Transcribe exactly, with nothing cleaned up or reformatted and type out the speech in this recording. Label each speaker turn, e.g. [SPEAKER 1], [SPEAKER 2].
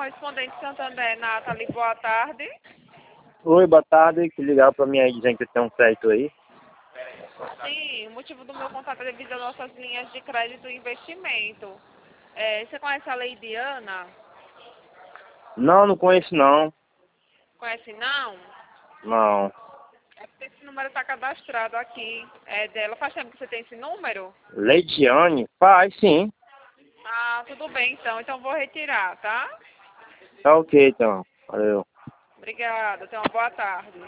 [SPEAKER 1] correspondente Santander, Nathalie, boa tarde.
[SPEAKER 2] Oi, boa tarde. Que ligaram pra mim aí dizendo que tem um crédito aí.
[SPEAKER 1] Sim, o motivo do meu contato é devido às nossas linhas de crédito e investimento. É, você conhece a Lei Diana?
[SPEAKER 2] Não, não conheço não.
[SPEAKER 1] Conhece não?
[SPEAKER 2] Não.
[SPEAKER 1] É porque esse número está cadastrado aqui. É dela. Faz tempo que você tem esse número?
[SPEAKER 2] Leidiane? Faz, sim.
[SPEAKER 1] Ah, tudo bem então. Então vou retirar, tá?
[SPEAKER 2] Tá ok, então. Valeu.
[SPEAKER 1] Obrigada. Tenha uma boa tarde.